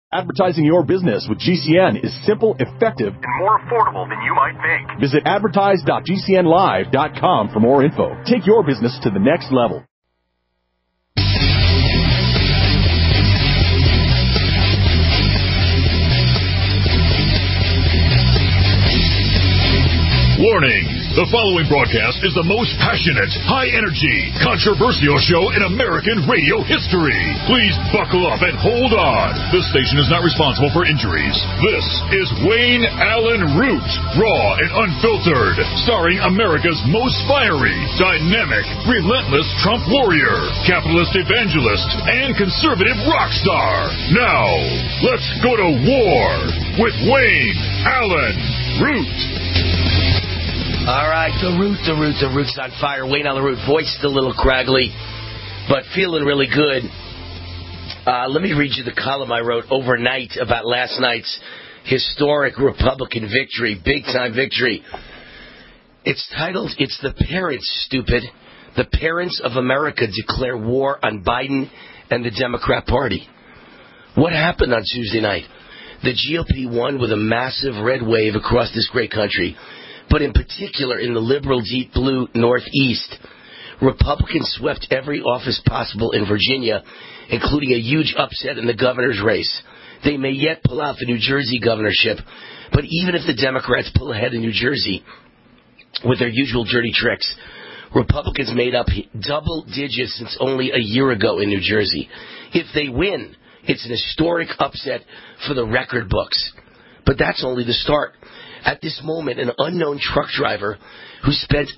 Advertising your business with GCN is simple, effective, and more affordable than you might think. Visit advertise.gcnlive.com for more info. Take your business to the next level. Warning! The following broadcast is the most passionate, high-energy, controversial show in American radio history. Please buckle up and hold on. This station is not responsible for injuries. This is Wayne Allen Root, raw and unfiltered, starring America's most fiery, dynamic, relentless Trump warrior, capitalist evangelist, and conservative rock star. Now, let's go to war with Wayne Allen Root. All right, the root's on fire. Wayne Allen Root, voice a little craggly, but feeling really good. Let me read you the column I wrote overnight about last night's historic Republican victory, big-time victory. It's titled, "It's the Parents, Stupid. The Parents of America Declare War on Biden and the Democrat Party." What happened on Tuesday night? The GOP won with a massive red wave across this great country, but in particular in the liberal deep blue Northeast. Republicans swept every office possible in Virginia, including a huge upset in the governor's race. They may yet pull out the New Jersey governorship, but even if the Democrats pull ahead in New Jersey with their usual dirty tricks, Republicans made up double digits since only a year ago in New Jersey. If they win, it's an historic upset for the record books. But that's only the start. At this moment, an unknown truck driver who spent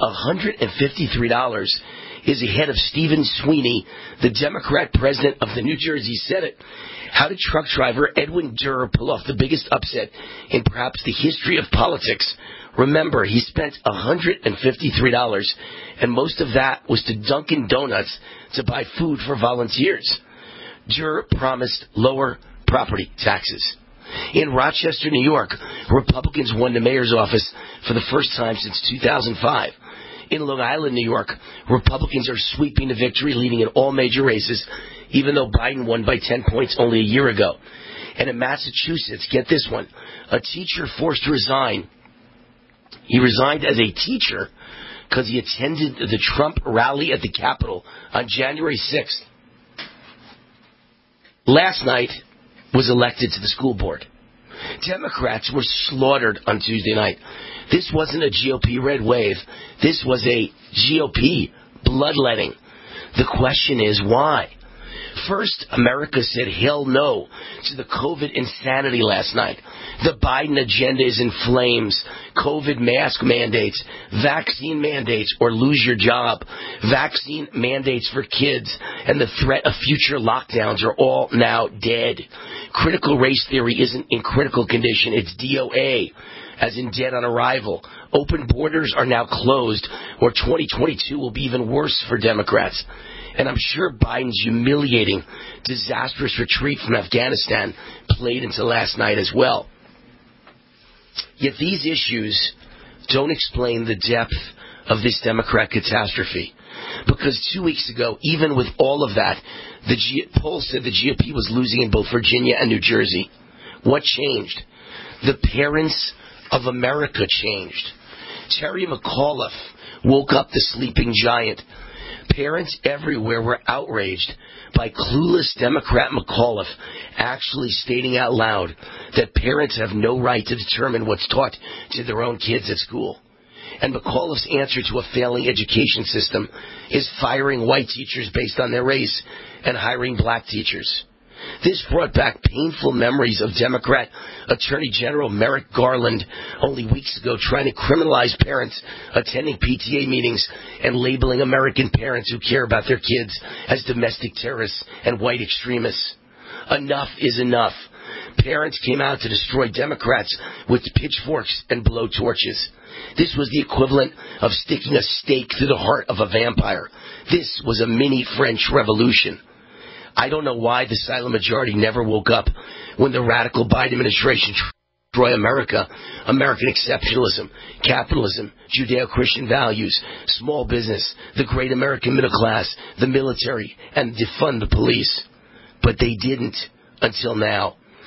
$153 is ahead of Stephen Sweeney, the Democrat president of the New Jersey Senate. How did truck driver Edwin Durr pull off the biggest upset in perhaps the history of politics? Remember, he spent $153, and most of that was to Dunkin' Donuts to buy food for volunteers. Durr promised lower property taxes. In Rochester, New York, Republicans won the mayor's office for the first time since 2005. In Long Island, New York, Republicans are sweeping the victory, leading in all major races, even though Biden won by 10 points only a year ago. And in Massachusetts, get this one, a teacher forced to resign. He resigned as a teacher because he attended the Trump rally at the Capitol on January 6th. Last night was elected to the school board. Democrats were slaughtered on Tuesday night. This wasn't a GOP red wave. This was a GOP bloodletting. The question is why? First, America said hell no to the COVID insanity last night. The Biden agenda is in flames. COVID mask mandates, vaccine mandates, or lose your job. Vaccine mandates for kids and the threat of future lockdowns are all now dead. Critical race theory isn't in critical condition. It's DOA, as in dead on arrival. Open borders are now closed, or 2022 will be even worse for Democrats. And I'm sure Biden's humiliating, disastrous retreat from Afghanistan played into last night as well. Yet these issues don't explain the depth of this Democrat catastrophe. Because 2 weeks ago, even with all of that, the polls said the GOP was losing in both Virginia and New Jersey. What changed? The parents of America changed. Terry McAuliffe woke up the sleeping giant. Parents everywhere were outraged by clueless Democrat McAuliffe actually stating out loud that parents have no right to determine what's taught to their own kids at school. And McAuliffe's answer to a failing education system is firing white teachers based on their race and hiring black teachers. This brought back painful memories of Democrat Attorney General Merrick Garland only weeks ago trying to criminalize parents attending PTA meetings and labeling American parents who care about their kids as domestic terrorists and white extremists. Enough is enough. Parents came out to destroy Democrats with pitchforks and blowtorches. This was the equivalent of sticking a stake through the heart of a vampire. This was a mini French Revolution. I don't know why the silent majority never woke up when the radical Biden administration destroyed America, American exceptionalism, capitalism, Judeo-Christian values, small business, the great American middle class, the military, and defund the police. But they didn't until now.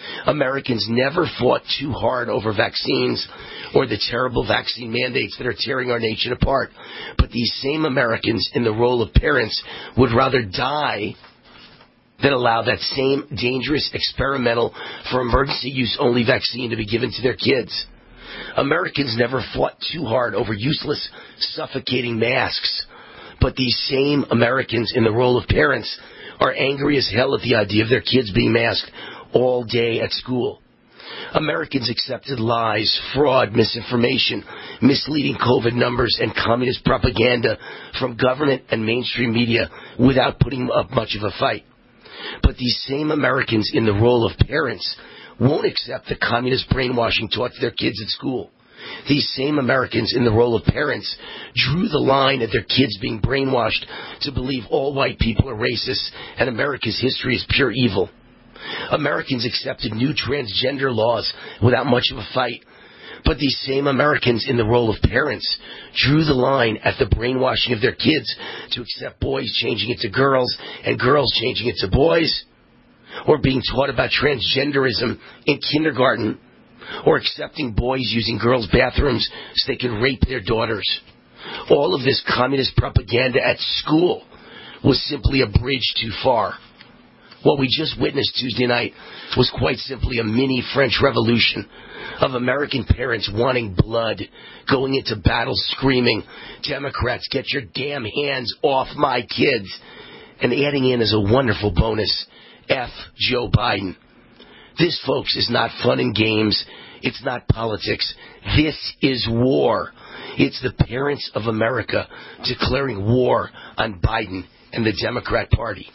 Americans never fought too hard over vaccines or the terrible vaccine mandates that are tearing our nation apart. But these same Americans in the role of parents would rather die than allow that same dangerous, experimental, for emergency use only vaccine to be given to their kids. Americans never fought too hard over useless, suffocating masks. But these same Americans in the role of parents are angry as hell at the idea of their kids being masked all day at school. Americans accepted lies, fraud, misinformation, misleading COVID numbers, and communist propaganda from government and mainstream media without putting up much of a fight. But these same Americans in the role of parents won't accept the communist brainwashing taught to their kids at school. These same Americans in the role of parents drew the line at their kids being brainwashed to believe all white people are racist and America's history is pure evil. Americans accepted new transgender laws without much of a fight. But these same Americans in the role of parents drew the line at the brainwashing of their kids to accept boys changing it to girls and girls changing it to boys, or being taught about transgenderism in kindergarten, or accepting boys using girls' bathrooms so they can rape their daughters. All of this communist propaganda at school was simply a bridge too far. What we just witnessed Tuesday night was quite simply a mini French Revolution of American parents wanting blood, going into battle screaming, Democrats, get your damn hands off my kids, and adding in as a wonderful bonus, F. Joe Biden. This, folks, is not fun and games. It's not politics. This is war. It's the parents of America declaring war on Biden and the Democrat Party.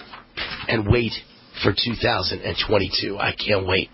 And wait for 2022. I can't wait.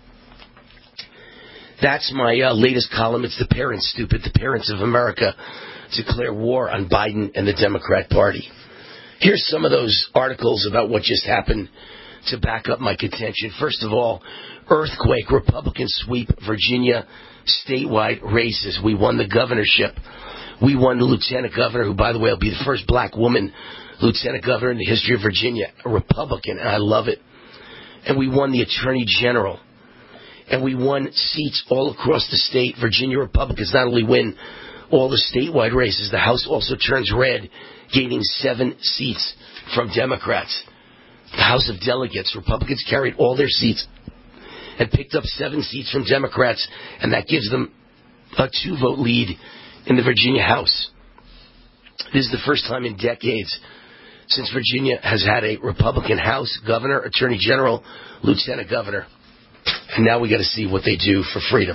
That's my latest column. It's The Parents, Stupid. The parents of America declare war on Biden and the Democrat Party. Here's some of those articles about what just happened to back up my contention. First of all, earthquake, Republicans sweep Virginia statewide races. We won the governorship. We won the lieutenant governor, who, by the way, will be the first black woman lieutenant governor in the history of Virginia, a Republican, and I love it. And we won the attorney general. And we won seats all across the state. Virginia Republicans not only win all the statewide races, the House also turns red, gaining 7 seats from Democrats. The House of Delegates, Republicans carried all their seats and picked up 7 seats from Democrats, and that gives them a 2-vote lead in the Virginia House. This is the first time in decades since Virginia has had a Republican House, governor, attorney general, lieutenant governor. And now we got to see what they do for freedom.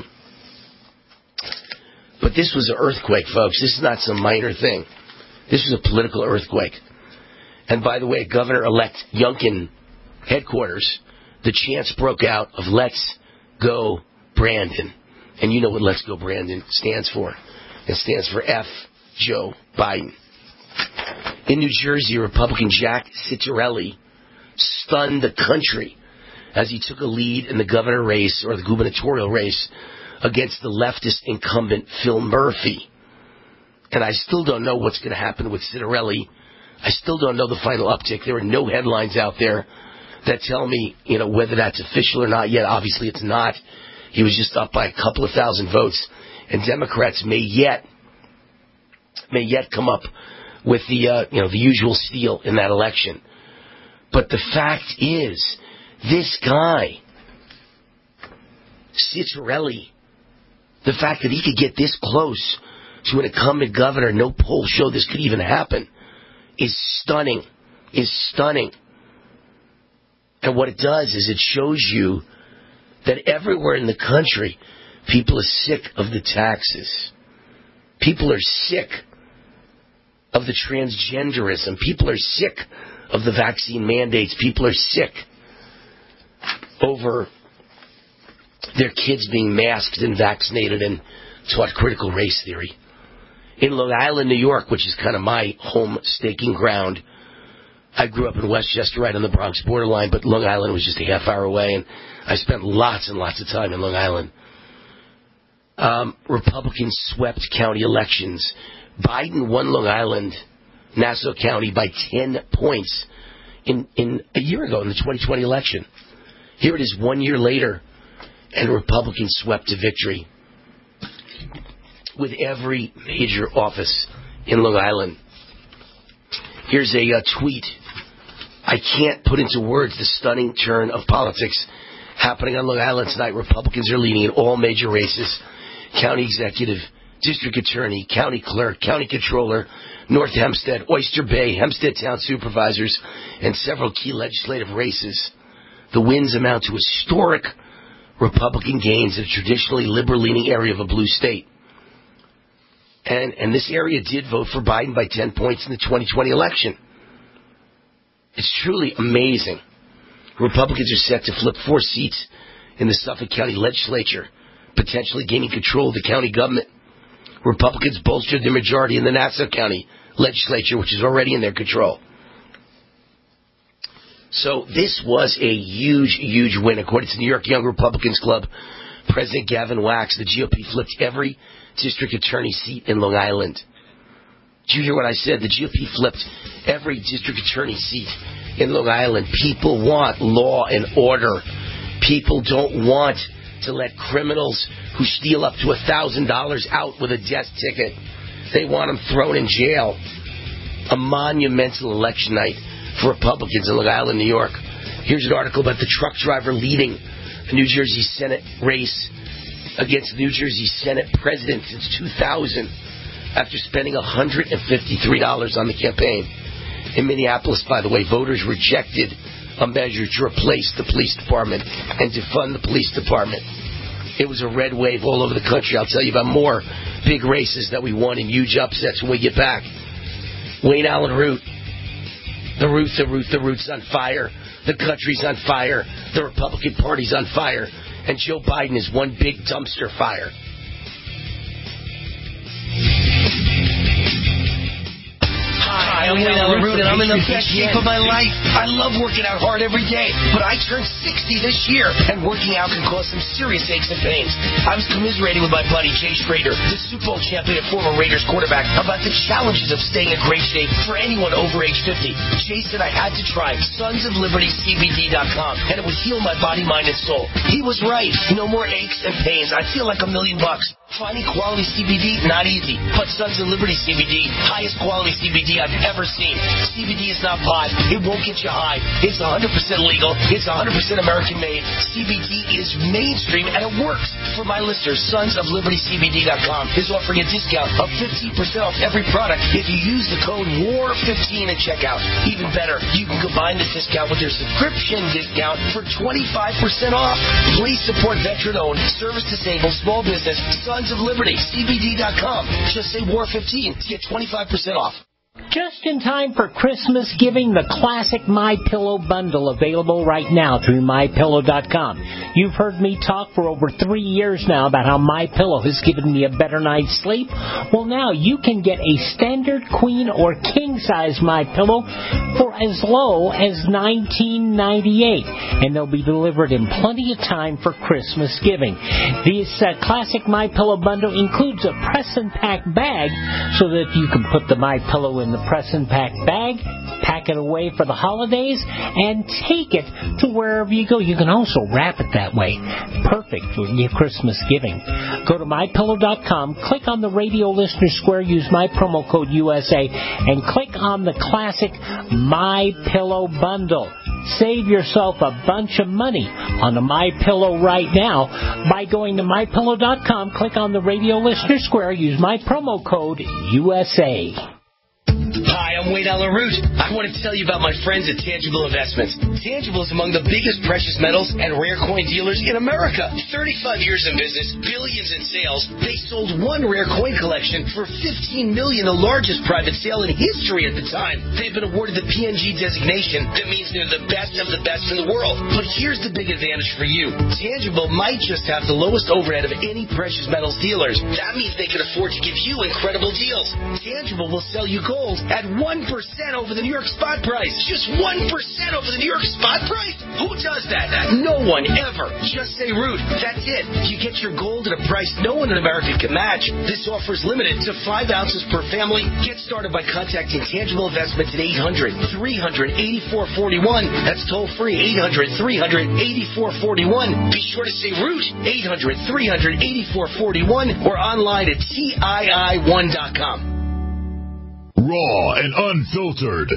But this was an earthquake, folks. This is not some minor thing. This was a political earthquake. And by the way, Governor-elect Youngkin headquarters, the chants broke out of Let's Go Brandon. And you know what Let's Go Brandon stands for. It stands for F. Joe Biden. In New Jersey, Republican Jack Ciattarelli stunned the country as he took a lead in the governor race, or the gubernatorial race, against the leftist incumbent Phil Murphy. And I still don't know what's going to happen with Ciattarelli. I still don't know the final uptick. There are no headlines out there that tell me, whether that's official or not yet. Obviously, it's not. He was just up by a couple of thousand votes, and Democrats may yet come up with the usual steal in that election. But the fact is, this guy, Ciattarelli, the fact that he could get this close to an incumbent governor, no poll showed this could even happen, is stunning. And what it does is it shows you that everywhere in the country, people are sick of the taxes. People are sick of the transgenderism. People are sick of the vaccine mandates. People are sick over their kids being masked and vaccinated and taught critical race theory. In Long Island, New York, which is kind of my home staking ground, I grew up in Westchester, right on the Bronx borderline, but Long Island was just a half hour away, and I spent lots and lots of time in Long Island. Republicans swept county elections. Biden won Long Island, Nassau County, by 10 points in a year ago in the 2020 election. Here it is 1 year later. and Republicans swept to victory with every major office in Long Island. Here's a tweet. I can't put into words the stunning turn of politics happening on Long Island tonight. Republicans are leading in all major races. County executive, district attorney, county clerk, county controller, North Hempstead, Oyster Bay, Hempstead town supervisors, and several key legislative races. The wins amount to historic Republican gains in a traditionally liberal-leaning area of a blue state. And this area did vote for Biden by 10 points in the 2020 election. It's truly amazing. Republicans are set to flip 4 seats in the Suffolk County legislature, potentially gaining control of the county government. Republicans bolstered their majority in the Nassau County legislature, which is already in their control. So this was a huge, huge win. According to the New York Young Republicans Club, President Gavin Wax, the GOP flipped every district attorney seat in Long Island. Did you hear what I said? The GOP flipped every district attorney seat in Long Island. People want law and order. People don't want to let criminals who steal up to $1,000 out with a death ticket. They want them thrown in jail. A monumental election night for Republicans in Long Island, New York. Here's an article about the truck driver leading a New Jersey Senate race against the New Jersey Senate president since 2000 after spending $153 on the campaign. In Minneapolis, by the way, voters rejected a measure to replace the police department and defund the police department. It was a red wave all over the country. I'll tell you about more big races that we won and huge upsets when we get back. Wayne Allen Root. The root's on fire. The country's on fire. The Republican Party's on fire. And Joe Biden is one big dumpster fire. Hi, I'm Wayne Allen Root, and I'm in the best shape of my life. I love working out hard every day, but I turned 60 this year, and working out can cause some serious aches and pains. I was commiserating with my buddy Jay Schrader, the Super Bowl champion and former Raiders quarterback, about the challenges of staying in great shape for anyone over age 50. Jay said I had to try SonsOfLibertyCBD.com, and it would heal my body, mind, and soul. He was right. No more aches and pains. I feel like $1 million. Finding quality CBD, not easy. But Sons of Liberty CBD, highest quality CBD I've ever seen. CBD is not pot. It won't get you high. It's 100% legal. It's 100% American made. CBD is mainstream and it works. For my listeners, SonsOfLibertyCBD.com is offering a discount of 15% off every product if you use the code WAR15 at checkout. Even better, you can combine this discount with your subscription discount for 25% off. Please support veteran-owned, service-disabled, small business, Sons of Liberty, CBD.com. Just say WAR15 to get 25% off. Just in time for Christmas giving, the classic MyPillow bundle available right now through MyPillow.com. You've heard me talk for over 3 years now about how MyPillow has given me a better night's sleep. Well, now you can get a standard queen or king-size MyPillow for as low as $19.98, and they'll be delivered in plenty of time for Christmas giving. This classic MyPillow bundle includes a press and pack bag so that you can put the MyPillow in the press and pack bag, pack it away for the holidays, and take it to wherever you go. You can also wrap it that way. Perfect for your Christmas giving. Go to MyPillow.com, click on the radio listener square, use my promo code USA, and click on the classic MyPillow bundle. Save yourself a bunch of money on a MyPillow right now by going to MyPillow.com, click on the radio listener square, use my promo code USA. Hi, I'm Wayne Allen Root. I want to tell you about my friends at Tangible Investments. Tangible is among the biggest precious metals and rare coin dealers in America. 35 years in business, billions in sales. They sold one rare coin collection for $15 million, the largest private sale in history at the time. They've been awarded the PNG designation. That means they're the best of the best in the world. But here's the big advantage for you. Tangible might just have the lowest overhead of any precious metals dealers. That means they can afford to give you incredible deals. Tangible will sell you gold at 1% over the New York spot price. Just 1% over the New York spot price? Who does that? No one ever. Just say Root. That's it. You get your gold at a price no one in America can match. This offer is limited to 5 ounces per family. Get started by contacting Tangible Investments at 800-300-8441. That's toll free, 800-300-8441. Be sure to say Root, 800-300-8441, or online at TII1.com. Raw and unfiltered.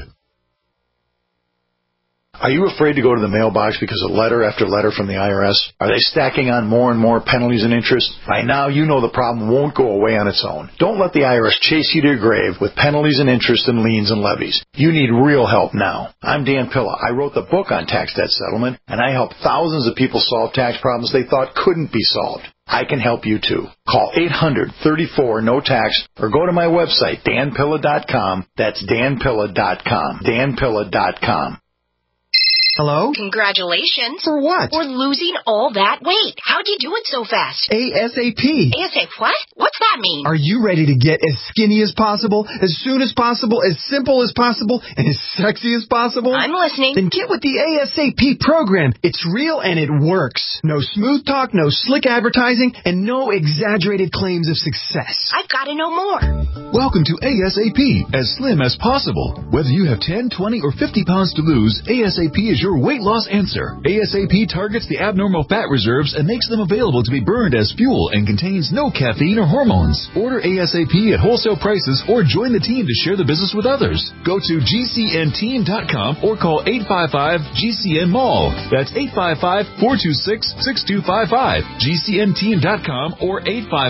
Are you afraid to go to the mailbox because of letter after letter from the IRS? Are they stacking on more and more penalties and interest? By now, you know the problem won't go away on its own. Don't let the IRS chase you to your grave with penalties and interest and liens and levies. You need real help now. I'm Dan Pilla. I wrote the book on tax debt settlement, and I help thousands of people solve tax problems they thought couldn't be solved. I can help you too. Call 800-34-NO-TAX or go to my website, danpilla.com. That's danpilla.com. danpilla.com. Hello? Congratulations. For what? For losing all that weight. How'd you do it so fast? ASAP. ASAP what? What's that mean? Are you ready to get as skinny as possible, as soon as possible, as simple as possible, and as sexy as possible? I'm listening. Then get with the ASAP program. It's real and it works. No smooth talk, no slick advertising, and no exaggerated claims of success. I've got to know more. Welcome to ASAP, as slim as possible. Whether you have 10, 20, or 50 pounds to lose, ASAP is your weight loss answer. ASAP targets the abnormal fat reserves and makes them available to be burned as fuel and contains no caffeine or hormones. Order ASAP at wholesale prices or join the team to share the business with others. Go to GCNteam.com or call 855-GCN-MALL. That's 855-426-6255. GCNteam.com or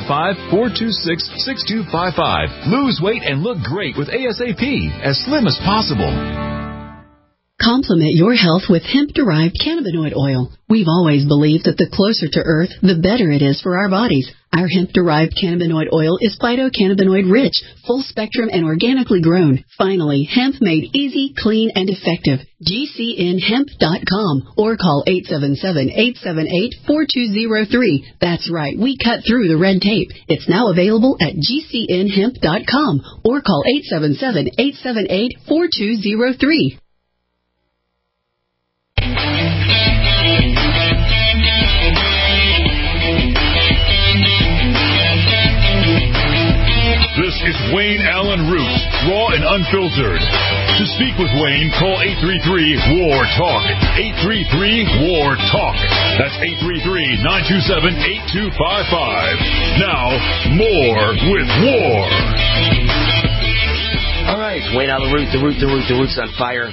855-426-6255. Lose weight and look great with ASAP, as slim as possible. Complement your health with hemp-derived cannabinoid oil. We've always believed that the closer to Earth, the better it is for our bodies. Our hemp-derived cannabinoid oil is phytocannabinoid rich, full spectrum, and organically grown. Finally, hemp made easy, clean, and effective. GCNhemp.com or call 877-878-4203. That's right, we cut through the red tape. It's now available at GCNhemp.com or call 877-878-4203. This is Wayne Allen Root, raw and unfiltered. To speak with Wayne, call 833-WAR-TALK. 833-WAR-TALK. That's 833-927-8255. Now, more with War. All right, Wayne Allen Root, the Root's on fire.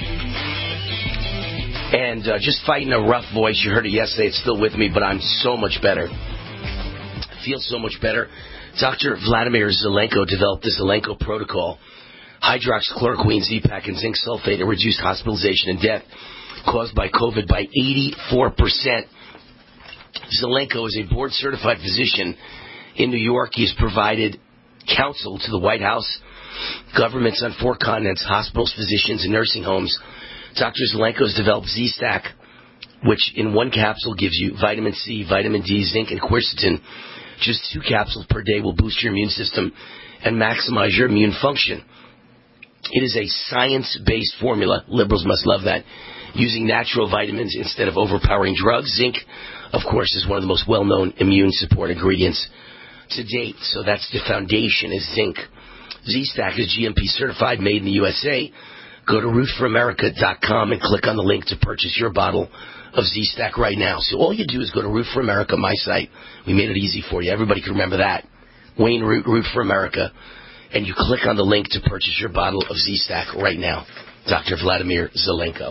And just fighting a rough voice. You heard it yesterday. It's still with me, but I'm so much better. I feel so much better. Dr. Vladimir Zelenko developed the Zelenko protocol. Hydroxychloroquine, Z-Pak, and zinc sulfate have reduced hospitalization and death caused by COVID by 84%. Zelenko is a board-certified physician in New York. He has provided counsel to the White House, governments on 4 continents, hospitals, physicians, and nursing homes. Dr. Zelenko has developed Z-Stack, which in one capsule gives you vitamin C, vitamin D, zinc, and quercetin. Just 2 capsules per day will boost your immune system and maximize your immune function. It is a science-based formula. Liberals must love that. Using natural vitamins instead of overpowering drugs. Zinc, of course, is one of the most well-known immune support ingredients to date. So that's the foundation, is zinc. Z-Stack is GMP certified, made in the USA. Go to rootforamerica.com and click on the link to purchase your bottle of Z-Stack right now. So all you do is go to Root for America, my site. We made it easy for you. Everybody can remember that. Wayne Root, Root for America. And you click on the link to purchase your bottle of Z-Stack right now. Dr. Vladimir Zelenko.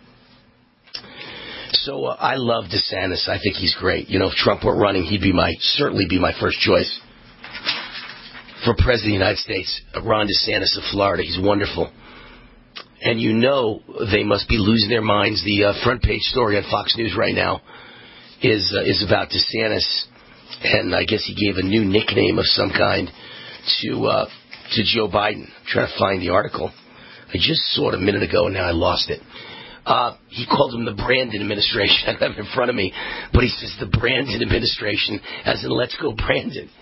So I love DeSantis. I think he's great. You know, if Trump were running, he'd certainly be my first choice for President of the United States. Ron DeSantis of Florida. He's wonderful. And you know they must be losing their minds. The front page story on Fox News right now is about DeSantis, and I guess he gave a new nickname of some kind to Joe Biden. I'm trying to find the article. I just saw it a minute ago, and now I lost it. He called him the Brandon administration. I don't have it in front of me, but he says the Brandon administration, as in let's go Brandon.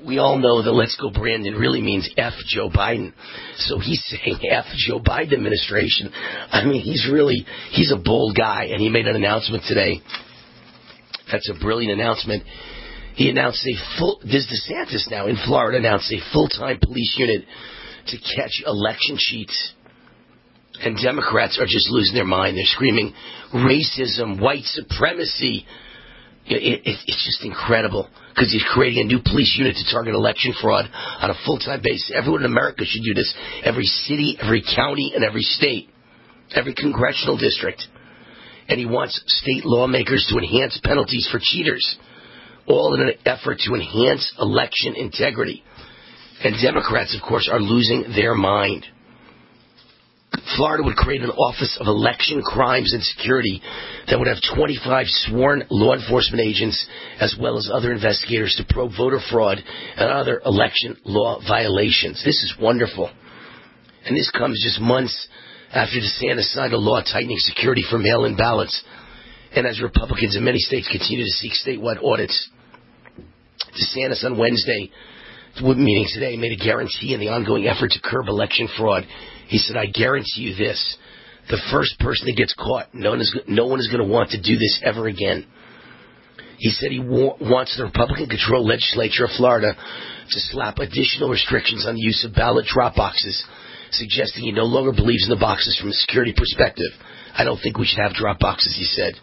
we all know that Let's Go Brandon really means F Joe Biden. So he's saying F Joe Biden administration. I mean, he's a bold guy, and he made an announcement today. That's a brilliant announcement. He announced DeSantis now in Florida announced a full-time police unit to catch election cheats. And Democrats are just losing their mind. They're screaming racism, white supremacy. It's just incredible because he's creating a new police unit to target election fraud on a full-time basis. Everyone in America should do this. Every city, every county, and every state, every congressional district. And he wants state lawmakers to enhance penalties for cheaters, all in an effort to enhance election integrity. And Democrats, of course, are losing their mind. Florida would create an Office of Election Crimes and Security that would have 25 sworn law enforcement agents as well as other investigators to probe voter fraud and other election law violations. This is wonderful. And this comes just months after DeSantis signed a law tightening security for mail-in ballots. And as Republicans in many states continue to seek statewide audits, DeSantis on Wednesday, meeting today, made a guarantee in the ongoing effort to curb election fraud. He said, I guarantee you this, the first person that gets caught, no one is going to want to do this ever again. He said he wants the Republican-controlled legislature of Florida to slap additional restrictions on the use of ballot drop boxes, suggesting he no longer believes in the boxes from a security perspective. I don't think we should have drop boxes, he said.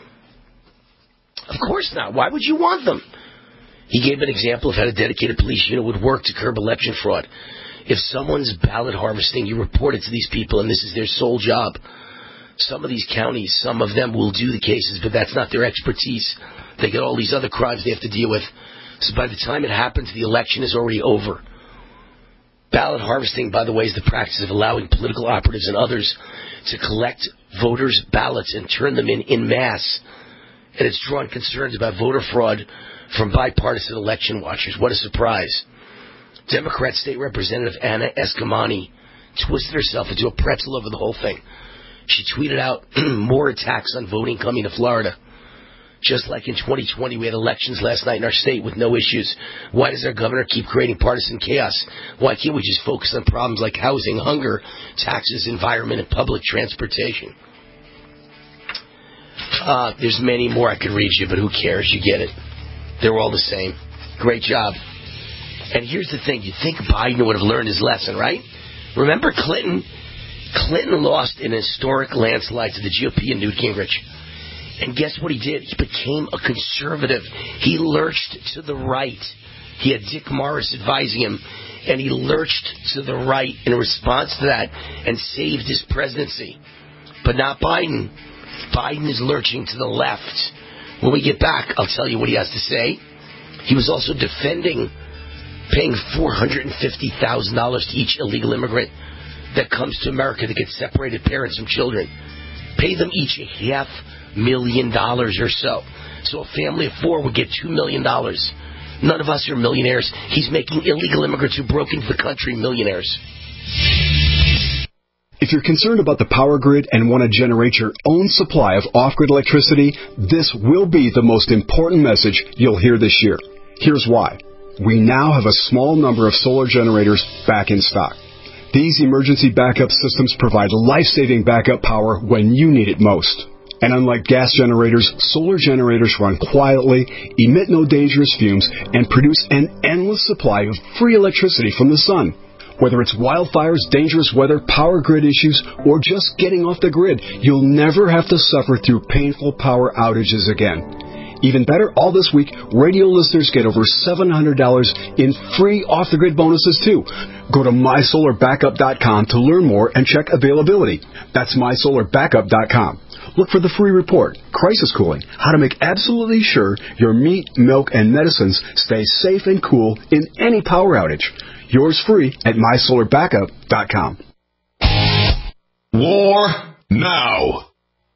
Of course not. Why would you want them? He gave an example of how a dedicated police unit would work to curb election fraud. If someone's ballot harvesting, you report it to these people, and this is their sole job. Some of these counties, some of them will do the cases, but that's not their expertise. They get all these other crimes they have to deal with. So by the time it happens, the election is already over. Ballot harvesting, by the way, is the practice of allowing political operatives and others to collect voters' ballots and turn them in mass. And it's drawn concerns about voter fraud from bipartisan election watchers. What a surprise. Democrat State Representative Anna Eskamani twisted herself into a pretzel over the whole thing. She tweeted out more attacks on voting coming to Florida. Just like in 2020, we had elections last night in our state with no issues. Why does our governor keep creating partisan chaos? Why can't we just focus on problems like housing, hunger, taxes, environment, and public transportation? There's many more I could read you, but who cares? You get it. They're all the same. Great job. And here's the thing. You'd think Biden would have learned his lesson, right? Remember Clinton? Clinton lost in a historic landslide to the GOP and Newt Gingrich. And guess what he did? He became a conservative. He lurched to the right. He had Dick Morris advising him, and he lurched to the right in response to that and saved his presidency. But not Biden. Biden is lurching to the left. When we get back, I'll tell you what he has to say. He was also defending paying $450,000 to each illegal immigrant that comes to America to get separated parents from children. Pay them each $500,000 or so. So a family of four would get $2 million. None of us are millionaires. He's making illegal immigrants who broke into the country millionaires. If you're concerned about the power grid and want to generate your own supply of off-grid electricity, this will be the most important message you'll hear this year. Here's why. We now have a small number of solar generators back in stock. These emergency backup systems provide life-saving backup power when you need it most. And unlike gas generators, solar generators run quietly, emit no dangerous fumes, and produce an endless supply of free electricity from the sun. Whether it's wildfires, dangerous weather, power grid issues, or just getting off the grid, you'll never have to suffer through painful power outages again. Even better, all this week, radio listeners get over $700 in free off-the-grid bonuses, too. Go to MySolarBackup.com to learn more and check availability. That's MySolarBackup.com. Look for the free report, Crisis Cooling, how to make absolutely sure your meat, milk, and medicines stay safe and cool in any power outage. Yours free at MySolarBackup.com. War now.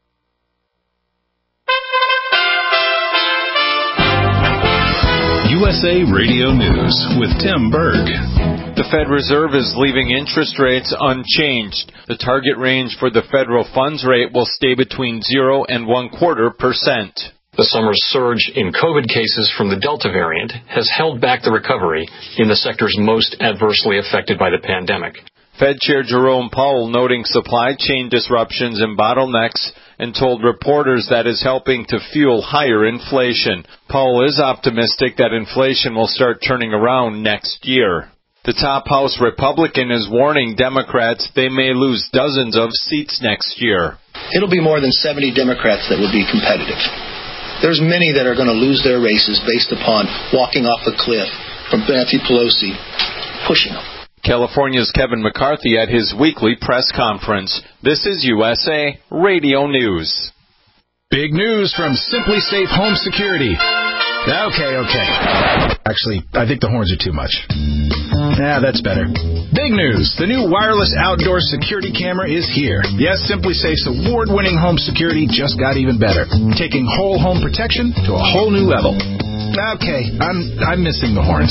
USA Radio News with Tim Berg. The Fed Reserve is leaving interest rates unchanged. The target range for the federal funds rate will stay between 0 and 0.25%. The summer's surge in COVID cases from the Delta variant has held back the recovery in the sectors most adversely affected by the pandemic. Fed Chair Jerome Powell noting supply chain disruptions and bottlenecks and told reporters that is helping to fuel higher inflation. Powell is optimistic that inflation will start turning around next year. The top House Republican is warning Democrats they may lose dozens of seats next year. It'll be more than 70 Democrats that will be competitive. There's many that are going to lose their races based upon walking off a cliff from Nancy Pelosi pushing them. California's Kevin McCarthy at his weekly press conference. This is USA Radio News. Big news from Simply Safe Home Security. Okay. Actually, I think the horns are too much. That's better. Big news. The new wireless outdoor security camera is here. Yes, Simply Safe's award-winning home security just got even better, taking whole home protection to a whole new level. Okay, I'm missing the horns.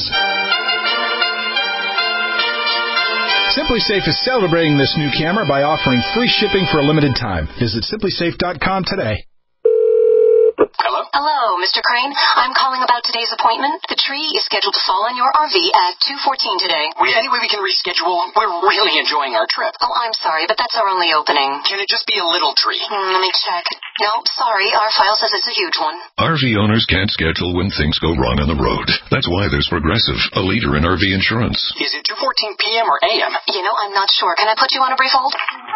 Simply Safe is celebrating this new camera by offering free shipping for a limited time. Visit simplysafe.com today. Hello, Mr. Crane. I'm calling about today's appointment. The tree is scheduled to fall on your RV at 2:14 today. Any way we can reschedule? We're really enjoying our trip. Oh, I'm sorry, but that's our only opening. Can it just be a little tree? Let me check. No, sorry. Our file says it's a huge one. RV owners can't schedule when things go wrong on the road. That's why there's Progressive, a leader in RV insurance. Is it 2:14 p.m. or a.m.? I'm not sure. Can I put you on a brief hold?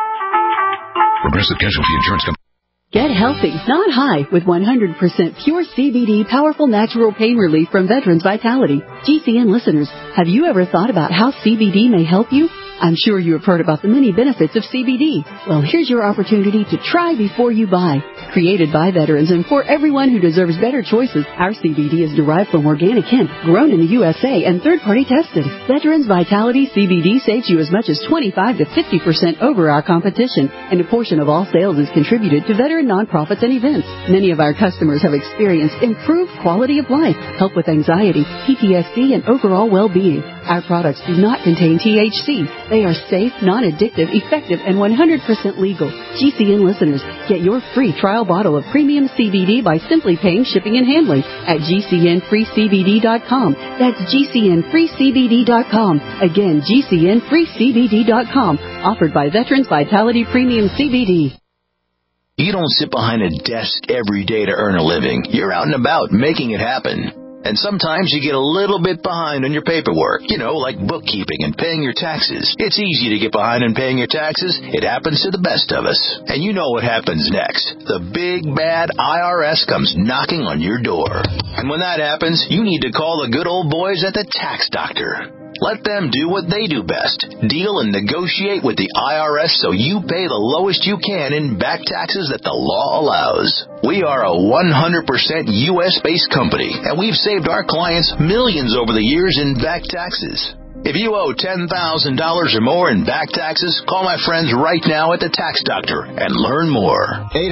Progressive Casualty Insurance Company. Get healthy, not high, with 100% pure CBD powerful natural pain relief from Veterans Vitality. GCN listeners, have you ever thought about how CBD may help you? I'm sure you have heard about the many benefits of CBD. Well, here's your opportunity to try before you buy. Created by veterans and for everyone who deserves better choices, our CBD is derived from organic hemp, grown in the USA and third-party tested. Veterans Vitality CBD saves you as much as 25 to 50% over our competition, and a portion of all sales is contributed to veteran nonprofits and events. Many of our customers have experienced improved quality of life, help with anxiety, PTSD, and overall well-being. Our products do not contain THC. They are safe, non-addictive, effective, and 100% legal. GCN listeners, get your free trial bottle of premium CBD by simply paying shipping and handling at GCNFreeCBD.com. That's GCNFreeCBD.com. Again, GCNFreeCBD.com. Offered by Veterans Vitality Premium CBD. You don't sit behind a desk every day to earn a living. You're out and about making it happen. And sometimes you get a little bit behind on your paperwork, like bookkeeping and paying your taxes. It's easy to get behind on paying your taxes. It happens to the best of us. And you know what happens next. The big, bad IRS comes knocking on your door. And when that happens, you need to call the good old boys at the Tax Doctor. Let them do what they do best. Deal and negotiate with the IRS so you pay the lowest you can in back taxes that the law allows. We are a 100% U.S.-based company, and we've saved our clients millions over the years in back taxes. If you owe $10,000 or more in back taxes, call my friends right now at the Tax Doctor and learn more.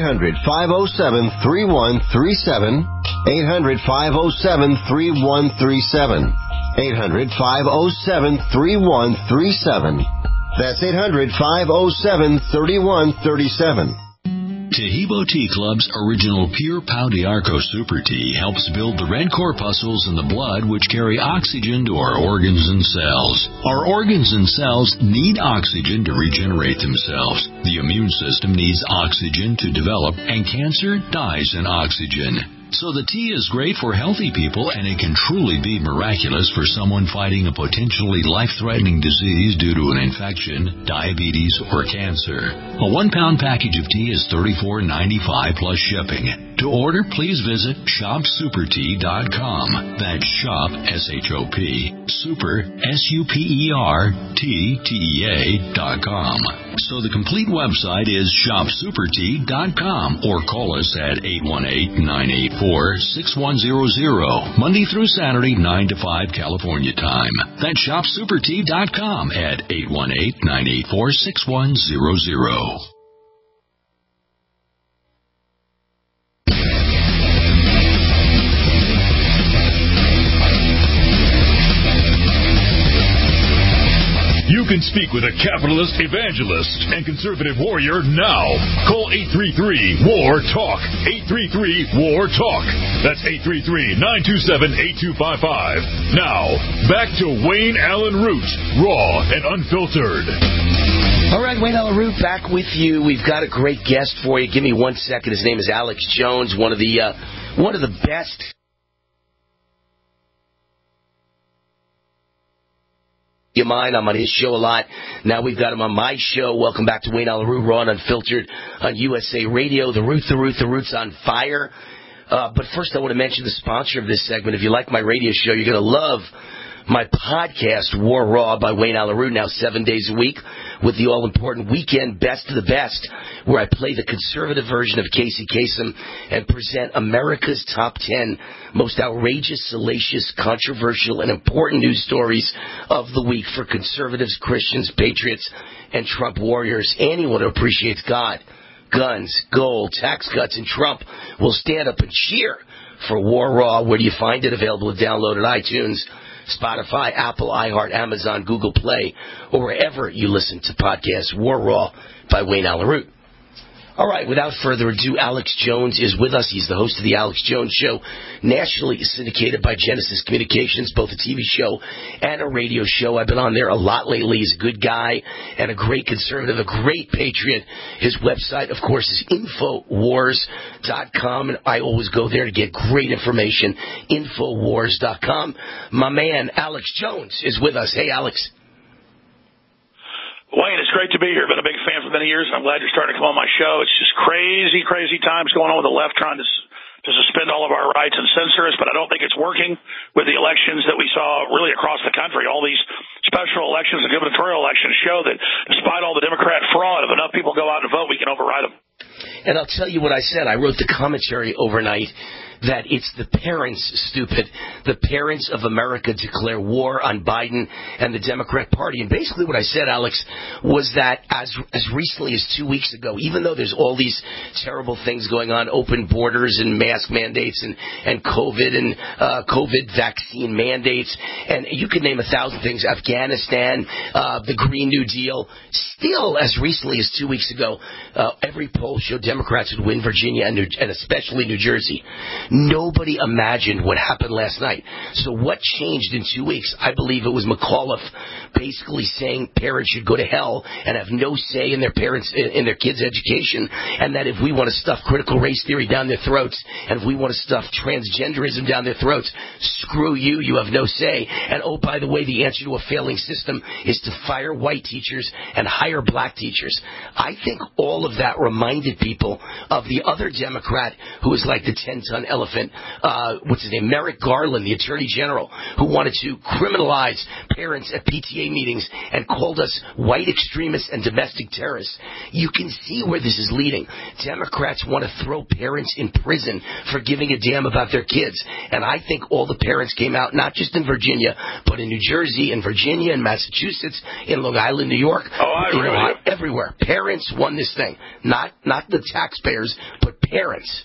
800-507-3137. 800-507-3137. 800-507-3137. That's 800-507-3137. Tahibo Tea Club's original Pure Pau d'Arco Super Tea helps build the red corpuscles in the blood which carry oxygen to our organs and cells. Our organs and cells need oxygen to regenerate themselves. The immune system needs oxygen to develop, and cancer dies in oxygen. So the tea is great for healthy people, and it can truly be miraculous for someone fighting a potentially life-threatening disease due to an infection, diabetes, or cancer. A 1-pound package of tea is $34.95 plus shipping. To order, please visit shopsupertea.com. That's shop, S-H-O-P, super, SUPERTEA.com. So the complete website is shopsupertea.com, or call us at 818-984-6100, Monday through Saturday, 9 to 5 California time. That's shopsupertea.com at 818-984-6100. You can Speak with a capitalist evangelist and conservative warrior now. Call 833-WAR-TALK. 833-WAR-TALK. That's 833-927-8255. Now, back to Wayne Allen Root, raw and unfiltered. All right, Wayne Allen Root back with you. We've got a great guest for you. Give me 1 second. His name is Alex Jones, one of the best. Mine. I'm on his show a lot. Now we've got him on my show. Welcome back to Wayne Allen Root, raw and unfiltered on USA Radio. The Root's on fire. But first I want to mention the sponsor of this segment. If you like my radio show, you're going to love my podcast, War Raw by Wayne Allen Root, now 7 days a week with the all-important Weekend Best of the Best, where I play the conservative version of Casey Kasem and present America's top 10 most outrageous, salacious, controversial, and important news stories of the week for conservatives, Christians, patriots, and Trump warriors. Anyone who appreciates God, guns, gold, tax cuts, and Trump will stand up and cheer for War Raw. Where do you find it? Available to download at iTunes, Spotify, Apple, iHeart, Amazon, Google Play, or wherever you listen to podcasts. War Raw by Wayne Allen Root. All right, without further ado, Alex Jones is with us. He's the host of The Alex Jones Show, nationally syndicated by Genesis Communications, both a TV show and a radio show. I've been on there a lot lately. He's a good guy and a great conservative, a great patriot. His website, of course, is Infowars.com, and I always go there to get great information, Infowars.com. My man, Alex Jones, is with us. Hey, Alex. Wayne, it's great to be here. Been a big fan for many years. I'm glad you're starting to come on my show. It's just crazy, crazy times going on with the left trying to suspend all of our rights and censor us, but I don't think it's working with the elections that we saw really across the country. All these special elections and gubernatorial elections show that despite all the Democrat fraud, if enough people go out and vote, we can override them. And I'll tell you what I said. I wrote the commentary overnight that it's the parents, stupid. The parents of America declare war on Biden and the Democrat Party. And basically what I said, Alex, was that as recently as 2 weeks ago, even though there's all these terrible things going on, open borders and mask mandates and COVID and COVID vaccine mandates, and you could name 1,000 things, Afghanistan, the Green New Deal, still as recently as 2 weeks ago, every poll showed Democrats would win Virginia and especially New Jersey. Nobody imagined what happened last night. So what changed in 2 weeks? I believe it was McAuliffe basically saying parents should go to hell and have no say in their parents, in their kids' education, and that if we want to stuff critical race theory down their throats, and if we want to stuff transgenderism down their throats, screw you, you have no say. And oh, by the way, the answer to a failing system is to fire white teachers and hire black teachers. I think all of that reminded people of the other Democrat who was like the 10-ton elephant, what's his name, Merrick Garland, the Attorney General, who wanted to criminalize parents at PTA meetings and called us white extremists and domestic terrorists. You can see where this is leading. Democrats want to throw parents in prison for giving a damn about their kids. And I think all the parents came out, not just in Virginia, but in New Jersey, in Virginia, in Massachusetts, in Long Island, New York, everywhere. Parents won this thing. Not the taxpayers, but parents.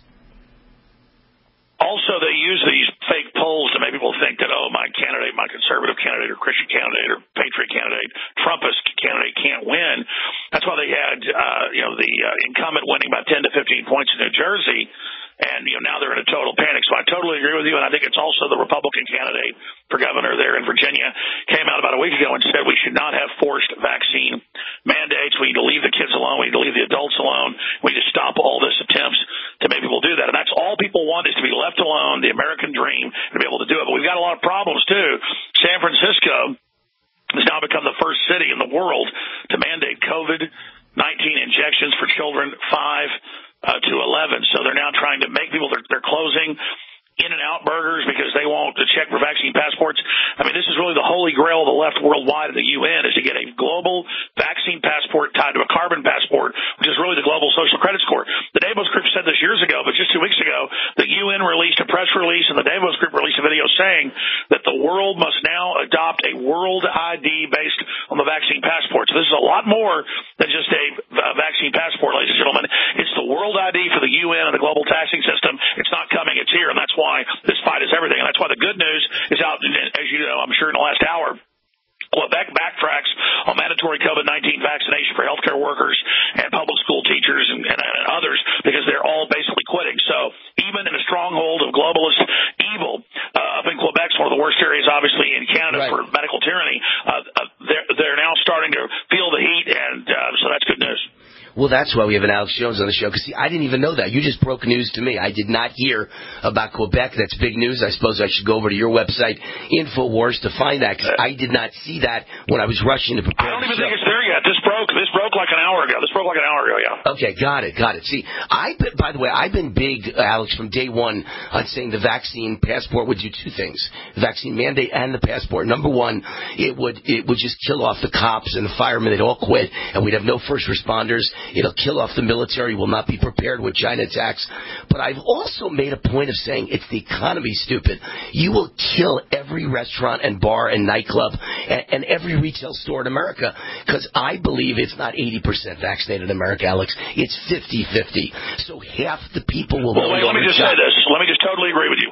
Also, they use these fake polls to make people think that, oh, my candidate, my conservative candidate or Christian candidate or patriot candidate, Trumpist candidate can't win. That's why they had, the incumbent winning by 10 to 15 points in New Jersey. And, now they're in a total panic. So I totally agree with you. And I think it's also the Republican candidate for governor there in Virginia came out about a week ago and said we should not have forced vaccine mandates. We need to leave the kids alone. We need to leave the adults alone. We need to stop all this attempts to make people do that. And that's all people want, is to be left alone, the American dream, and to be able to do it. But we've got a lot of problems, too. San Francisco has now become the first city in the world to mandate COVID-19 injections for children 5 to 11. So they're now trying to make people, they're closing In-N-Out burgers because they won't check for vaccine passports. I mean, this is really the holy grail of the left worldwide of the UN, is to get a global vaccine passport tied to a carbon passport, which is really the global social credit score. The Davos Group said this years ago, but just 2 weeks ago, the UN released a press release and the Davos Group released a video saying that the world must now adopt a world ID based on the vaccine passport. So this is a lot more than just a vaccine passport, ladies and gentlemen. It's the world ID for the UN and the global taxing system. It's not coming, it's here, and that's why this fight is everything. And that's why the good news is out, as you know, I'm sure in the last hour, Quebec backtracks on mandatory COVID-19 vaccination for healthcare workers and public school teachers and others because they're all basically quitting. So even in a stronghold of globalist evil, up in Quebec's one of the worst areas, obviously, in Canada for medical tyranny, they're now starting to feel the heat, and so that's good news. Well, that's why we have an Alex Jones on the show, because, see, I didn't even know that. You just broke news to me. I did not hear about Quebec. That's big news. I suppose I should go over to your website, InfoWars, to find that, because I did not see that when I was rushing to prepare I don't even think it's there yet. This broke like an hour ago. Yeah. Okay, got it. See, by the way, I've been big, Alex, from day one on saying the vaccine passport would do two things. The vaccine mandate and the passport. Number one, it would just kill off the cops and the firemen. They'd all quit, and we'd have no first responders. It'll kill off the military. We'll not be prepared when China attacks. But I've also made a point of saying it's the economy, stupid. You will kill every restaurant and bar and nightclub and every retail store in America, because I believe it's not 80% vaccinated in America, Alex. It's 50-50. So half the people will... Well, wait, let me just say this. Let me just totally agree with you.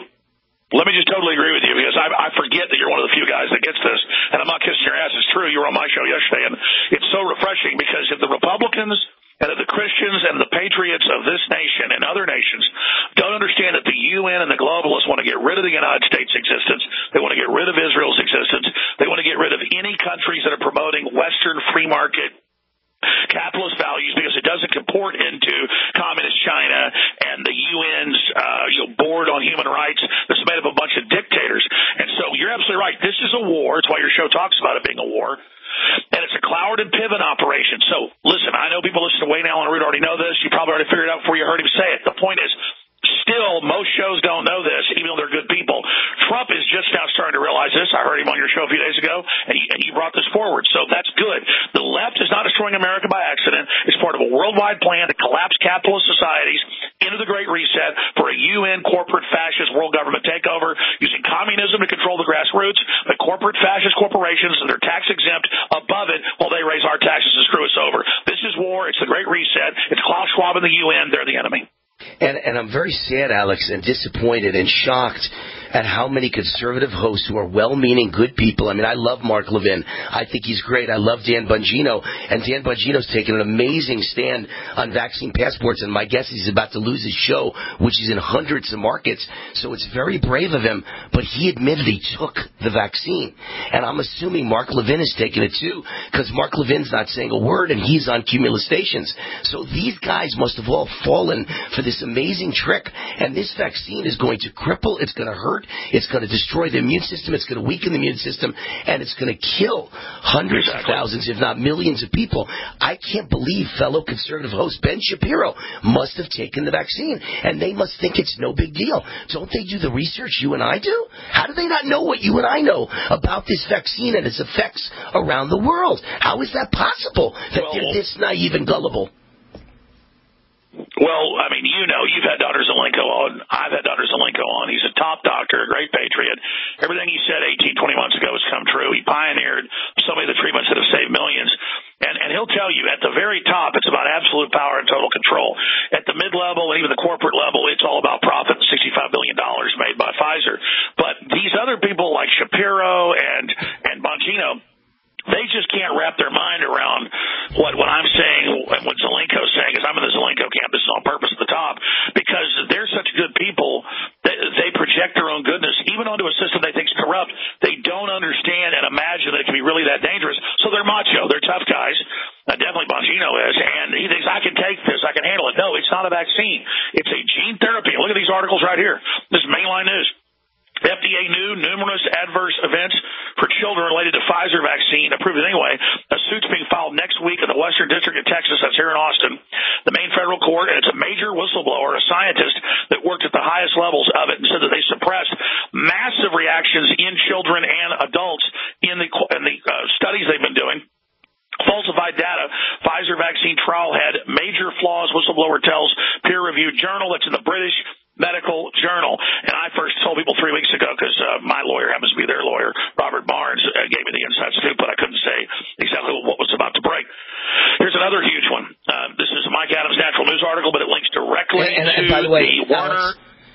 Because I forget that you're one of the few guys that gets this, and I'm not kissing your ass. It's true. You were on my show yesterday, and it's so refreshing because if the Republicans and if the Christians and the patriots of this nation and other nations don't understand that the UN and the globalists want to get rid of the United States' existence, they want to get rid of Israel's existence, they want to get rid of any countries that are promoting Western free market capitalist values because it doesn't comport into communist China and the UN's board on human rights that's made up of a bunch of dictators. And so you're absolutely right. This is a war. It's why your show talks about it being a war. And it's a Cloward and Piven operation. So, listen, I know people listen to Wayne Allen Root already know this. You probably already figured it out before you heard him say it. The point is, still, most shows don't know this, even though they're good people. Trump is just now starting to realize this. I heard him on your show a few days ago, and you brought this forward. So that's good. The left is not destroying America by accident. It's part of a worldwide plan to collapse capitalist societies into the Great Reset for a UN corporate fascist world government takeover using communism to control the grassroots, but corporate fascist corporations and they're tax exempt above it while they raise our taxes and screw us over. This is war. It's the Great Reset. It's Klaus Schwab and the UN. They're the enemy. And I'm very sad, Alex, and disappointed and shocked at how many conservative hosts who are well-meaning, good people. I mean, I love Mark Levin. I think he's great. I love Dan Bongino. And Dan Bongino's taken an amazing stand on vaccine passports. And my guess is he's about to lose his show, which is in hundreds of markets. So it's very brave of him. But he admitted he took the vaccine. And I'm assuming Mark Levin has taken it too, because Mark Levin's not saying a word and he's on Cumulus stations. So these guys must have all fallen for this amazing trick. And this vaccine is going to cripple. It's going to hurt. It's going to destroy the immune system. It's going to weaken the immune system. And it's going to kill hundreds of thousands, if not millions of people. I can't believe fellow conservative host Ben Shapiro must have taken the vaccine. And they must think it's no big deal. Don't they do the research you and I do? How do they not know what you and I know about this vaccine and its effects around the world? How is that possible that they're this naive and gullible? Well, I mean, you've had Dr. Zelenko on. I've had Dr. Zelenko on. He's a top doctor, a great patriot. Everything he said 18, 20 months ago has come true. He pioneered so many of the treatments that have saved millions. And he'll tell you, at the very top, it's about absolute power and total control. At the mid-level and even the corporate level, it's all about profit, $65 billion made by Pfizer. But these other people like Shapiro and Bongino, they just can't wrap their mind around what I'm saying and what Zelenko's saying, because I'm in the Zelenko camp. This is on purpose at the top, because they're such good people that they project their own goodness even onto a system they think is corrupt. They don't understand and imagine that it can be really that dangerous. So they're macho. They're tough guys. Definitely Bongino is. And he thinks, I can take this. I can handle it. No, it's not a vaccine. It's a gene therapy. Look at these articles right here. This is mainline news. FDA knew numerous adverse events for children related to Pfizer vaccine, approved it anyway. A suit's being filed next week in the Western District of Texas. That's here in Austin, the main federal court, and it's a major whistleblower, a scientist that worked at the highest levels of it and said that they suppressed massive reactions in children and adults in the studies they've been doing. Falsified data. Pfizer vaccine trial had major flaws, whistleblower tells peer-reviewed journal. That's in the British Medical Journal. And I first told people 3 weeks ago, because my lawyer happens to be their lawyer, Robert Barnes, gave me the inside scoop, but I couldn't say exactly what was about to break. Here's another huge one. This is Mike Adams' Natural News article, but it links directly to by the way, the Warner.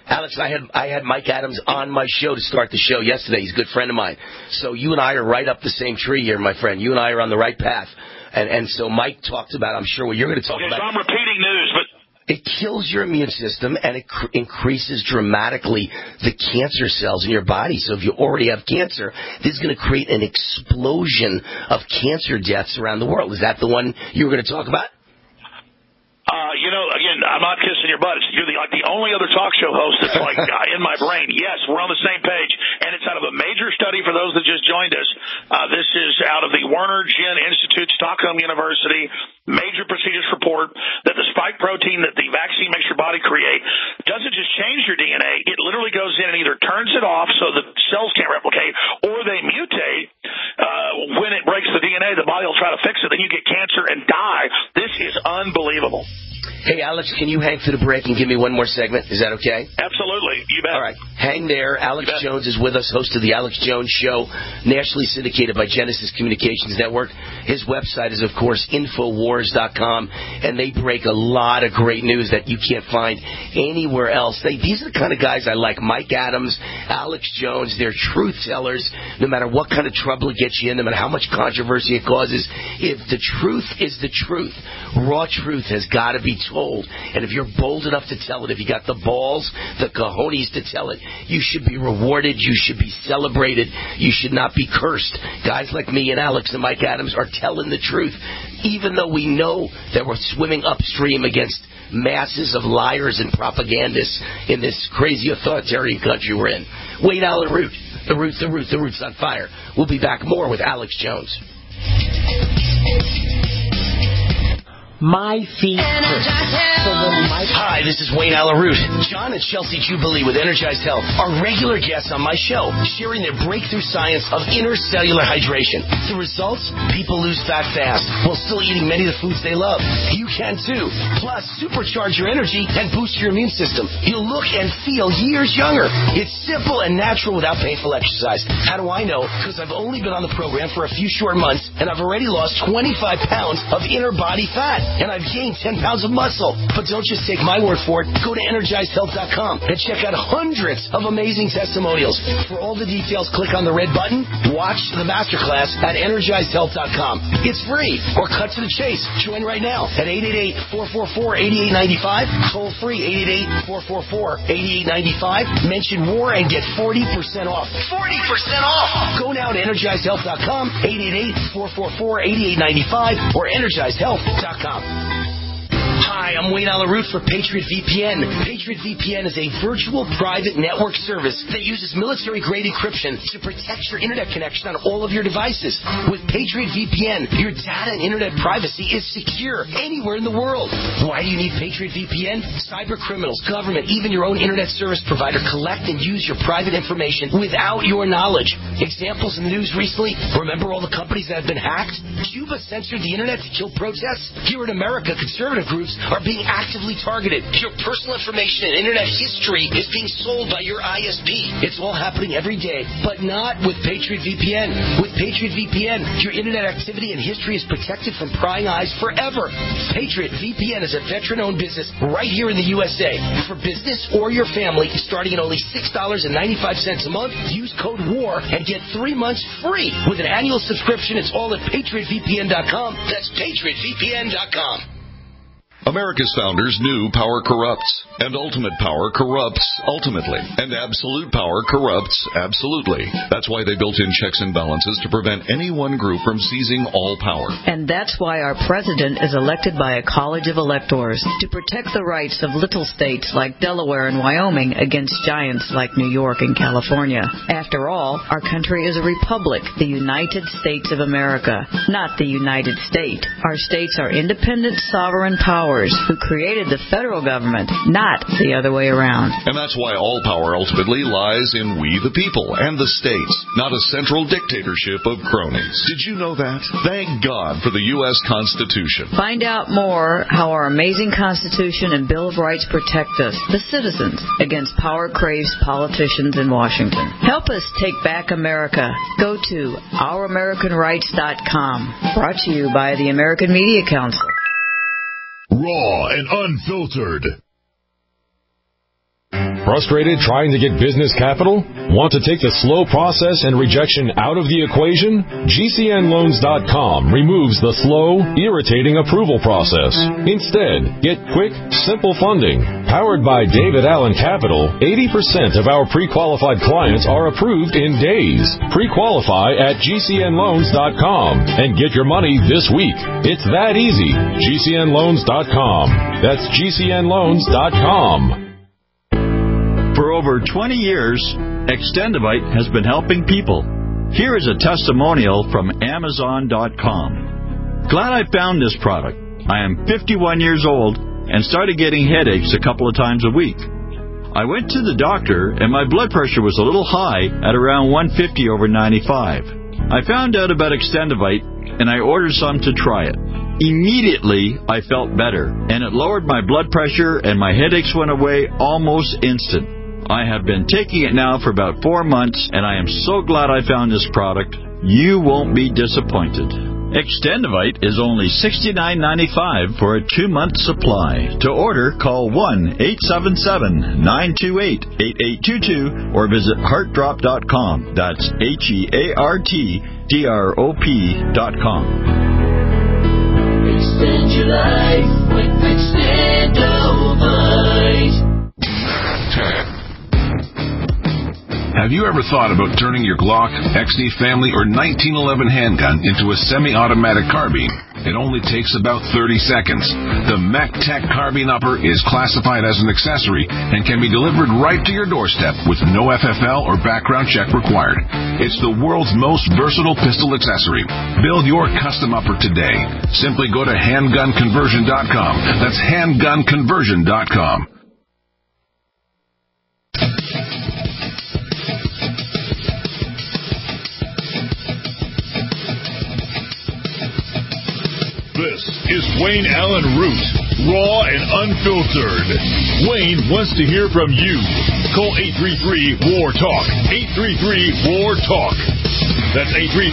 Alex, I had Mike Adams on my show to start the show yesterday. He's a good friend of mine. So you and I are right up the same tree here, my friend. You and I are on the right path. And so Mike talked about, I'm sure, what you're going to talk about. So I'm repeating news, but it kills your immune system, and it increases dramatically the cancer cells in your body. So if you already have cancer, this is going to create an explosion of cancer deaths around the world. Is that the one you were going to talk about? Again, I'm not kissing your butt. You're the only other talk show host that's like in my brain. Yes, we're on the same page, and it's out of a major study for those that just joined us. This is out of the Werner Gen Institute, Stockholm University, major prestigious report that the spike protein that the vaccine makes your body create doesn't just change your DNA. It literally goes in and either turns it off so the cells can't replicate, or they mutate. When it breaks the DNA, the body will try to fix it. Then you get cancer and die. This is unbelievable. Hey, Alex, can you hang through the break and give me one more segment? Is that okay? Absolutely. You bet. All right. Hang there. Alex Jones is with us, host of The Alex Jones Show, nationally syndicated by Genesis Communications Network. His website is, of course, Infowars.com, and they break a lot of great news that you can't find anywhere else. These are the kind of guys I like. Mike Adams, Alex Jones, they're truth tellers. No matter what kind of trouble it gets you in, no matter how much controversy it causes, if the truth is the truth, raw truth has got to be told. And if you're bold enough to tell it, if you got the balls, the cojones to tell it, you should be rewarded. You should be celebrated. You should not be cursed. Guys like me and Alex and Mike Adams are telling the truth, even though we know that we're swimming upstream against masses of liars and propagandists in this crazy authoritarian country we're in. Wayne Allen Root. The root's on fire. We'll be back more with Alex Jones. My feet hurt. Hi, this is Wayne Allen Root. John and Chelsea Jubilee with Energized Health are regular guests on my show, sharing their breakthrough science of intercellular hydration. The results? People lose fat fast while still eating many of the foods they love. You can too. Plus, supercharge your energy and boost your immune system. You'll look and feel years younger. It's simple and natural without painful exercise. How do I know? Because I've only been on the program for a few short months, and I've already lost 25 pounds of inner body fat. And I've gained 10 pounds of muscle. But don't just take my word for it. Go to EnergizedHealth.com and check out hundreds of amazing testimonials. For all the details, click on the red button. Watch the masterclass at EnergizedHealth.com. It's free. Or cut to the chase. Join right now at 888-444-8895. Toll free 888-444-8895. Mention war and get 40% off. 40% off! Go now to EnergizedHealth.com, 888-444-8895, or EnergizedHealth.com. Hi, I'm Wayne Allen Root for Patriot VPN. Patriot VPN is a virtual private network service that uses military-grade encryption to protect your internet connection on all of your devices. With Patriot VPN, your data and internet privacy is secure anywhere in the world. Why do you need Patriot VPN? Cyber criminals, government, even your own internet service provider collect and use your private information without your knowledge. Examples in the news recently, remember all the companies that have been hacked? Cuba censored the internet to kill protests. Here in America, conservative groups are being actively targeted. Your personal information and internet history is being sold by your ISP. It's all happening every day, but not with Patriot VPN. With Patriot VPN, your internet activity and history is protected from prying eyes forever. Patriot VPN is a veteran-owned business right here in the USA. For business or your family, starting at only $6.95 a month, use code WAR and get 3 months free. With an annual subscription, it's all at PatriotVPN.com. That's PatriotVPN.com. America's founders knew power corrupts, and ultimate power corrupts ultimately, and absolute power corrupts absolutely. That's why they built in checks and balances to prevent any one group from seizing all power. And that's why our president is elected by a college of electors to protect the rights of little states like Delaware and Wyoming against giants like New York and California. After all, our country is a republic, the United States of America, not the United State. Our states are independent, sovereign powers who created the federal government, not the other way around. And that's why all power ultimately lies in we the people and the states, not a central dictatorship of cronies. Did you know that? Thank God for the U.S. Constitution. Find out more how our amazing Constitution and Bill of Rights protect us, the citizens, against power-crazed politicians in Washington. Help us take back America. Go to ouramericanrights.com. Brought to you by the American Media Council. Raw and unfiltered. Frustrated trying to get business capital? Want to take the slow process and rejection out of the equation? GCNLoans.com removes the slow, irritating approval process. Instead, get quick, simple funding. Powered by David Allen Capital, 80% of our pre-qualified clients are approved in days. Pre-qualify at GCNLoans.com and get your money this week. It's that easy. GCNLoans.com. That's GCNLoans.com. For over 20 years, Extendivite has been helping people. Here is a testimonial from Amazon.com. Glad I found this product. I am 51 years old and started getting headaches a couple of times a week. I went to the doctor and my blood pressure was a little high at around 150 over 95. I found out about Extendivite and I ordered some to try it. Immediately, I felt better, and it lowered my blood pressure and my headaches went away almost instant. I have been taking it now for about 4 months, and I am so glad I found this product. You won't be disappointed. Extendivite is only $69.95 for a 2-month supply. To order, call 1-877-928-8822 or visit heartdrop.com. That's HEARTDROP.com. Extend your life with Extendivite. Have you ever thought about turning your Glock, XD Family, or 1911 handgun into a semi-automatic carbine? It only takes about 30 seconds. The MacTech Carbine Upper is classified as an accessory and can be delivered right to your doorstep with no FFL or background check required. It's the world's most versatile pistol accessory. Build your custom upper today. Simply go to handgunconversion.com. That's handgunconversion.com. This is Wayne Allen Root, raw and unfiltered. Wayne wants to hear from you. Call 833-WAR-TALK. 833-WAR-TALK. That's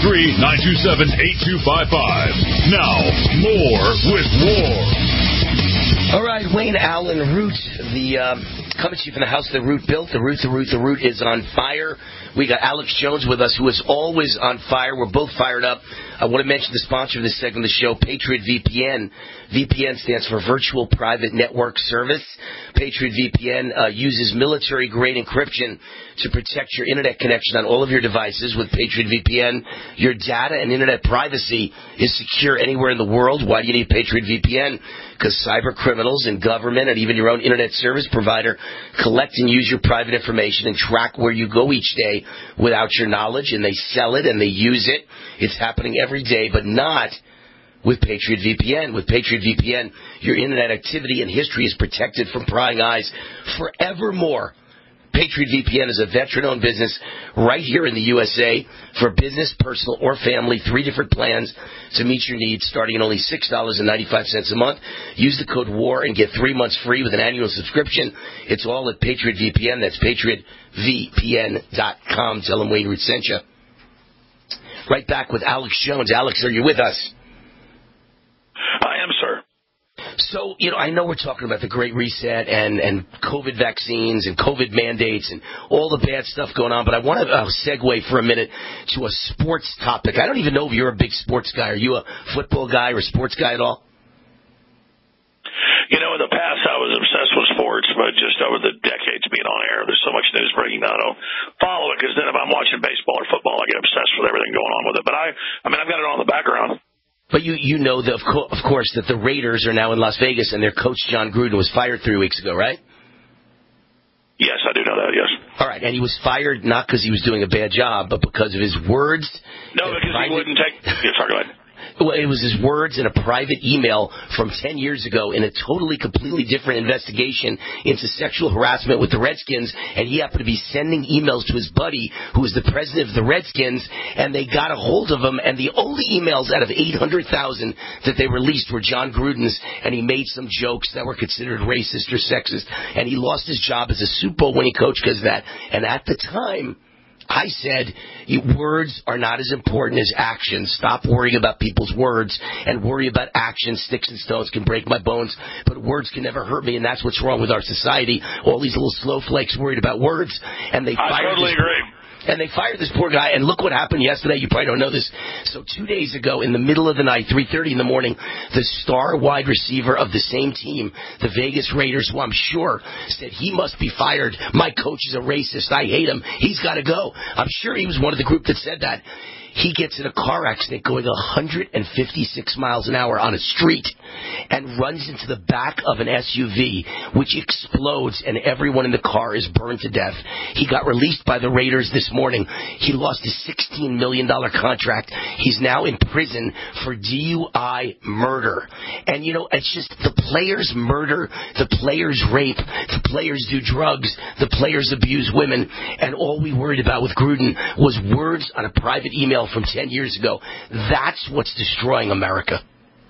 833-927-8255. Now, more with War. All right, Wayne Allen Root, coming to you from the house the Root built. The Root is on fire. We got Alex Jones with us, who is always on fire. We're both fired up. I want to mention the sponsor of this segment of the show, Patriot VPN. VPN stands for Virtual Private Network Service. Patriot VPN uses military-grade encryption to protect your internet connection on all of your devices. With Patriot VPN, your data and internet privacy is secure anywhere in the world. Why do you need Patriot VPN? Because cyber criminals and government and even your own internet service provider collect and use your private information and track where you go each day without your knowledge, and they sell it and they use it. It's happening every day, but not with Patriot VPN. With Patriot VPN, your internet activity and history is protected from prying eyes forevermore. Patriot VPN is a veteran-owned business right here in the USA for business, personal, or family. 3 different plans to meet your needs, starting at only $6.95 a month. Use the code WAR and get 3 months free with an annual subscription. It's all at Patriot VPN. That's PatriotVPN.com. Tell them Wayne Root sent you. Right back with Alex Jones. Alex, are you with us? I am, sir. So, I know we're talking about the Great Reset and COVID vaccines and COVID mandates and all the bad stuff going on, but I want to segue for a minute to a sports topic. I don't even know if you're a big sports guy. Are you a football guy or a sports guy at all? In the past, I was obsessed with sports, but just over the decades being on air, there's so much news breaking that I don't follow it, because then if I'm watching baseball or football, I get obsessed with everything going on with it. But I've got it on in the background. But you know, of course, that the Raiders are now in Las Vegas, and their coach, John Gruden, was fired 3 weeks ago, right? Yes, I do know that, yes. All right, and he was fired not because he was doing a bad job, but because of his words. No, because he wouldn't take... Yeah, sorry, go ahead. Well, it was his words in a private email from 10 years ago in a totally, completely different investigation into sexual harassment with the Redskins, and he happened to be sending emails to his buddy, who was the president of the Redskins, and they got a hold of him, and the only emails out of 800,000 that they released were John Gruden's, and he made some jokes that were considered racist or sexist, and he lost his job as a Super Bowl winning coach because of that. And at the time, I said, words are not as important as actions. Stop worrying about people's words and worry about actions. Sticks and stones can break my bones, but words can never hurt me, and that's what's wrong with our society. All these little snowflakes worried about words, and they I totally agree. And they fired this poor guy, and look what happened yesterday. You probably don't know this. So 2 days ago, in the middle of the night, 3:30 in the morning, the star wide receiver of the same team, the Vegas Raiders, who I'm sure said he must be fired. My coach is a racist. I hate him. He's got to go. I'm sure he was one of the group that said that. He gets in a car accident going 156 miles an hour on a street and runs into the back of an SUV, which explodes, and everyone in the car is burned to death. He got released by the Raiders this morning. He lost his $16 million contract. He's now in prison for DUI murder. And, you know, it's just the players murder, the players rape, the players do drugs, the players abuse women, and all we worried about with Gruden was words on a private email from 10 years ago. That's what's destroying America.